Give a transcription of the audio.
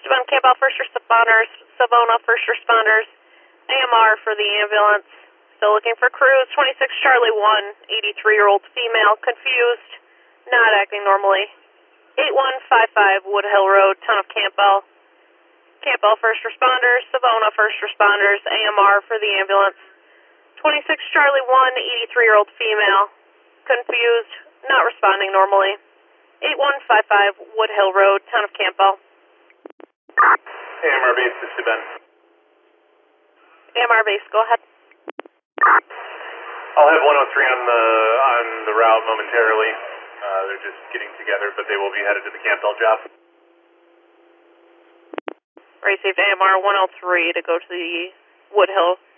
Savannah Campbell first responders, Savona first responders, AMR for the ambulance. Still looking for crews, 26 Charlie 1, 83-year-old female, confused, not acting normally. 8155 Wood Hill Road, Town of Campbell. Campbell first responders, Savona first responders, AMR for the ambulance. 26 Charlie 1, 83-year-old female, confused, not responding normally. 8155 Wood Hill Road, Town of Campbell. AMR base, this is Ben. AMR base, go ahead. I'll have 103 on the route momentarily. They're just getting together, but they will be headed to the Campbell job. Received AMR 103 to go to the Wood Hill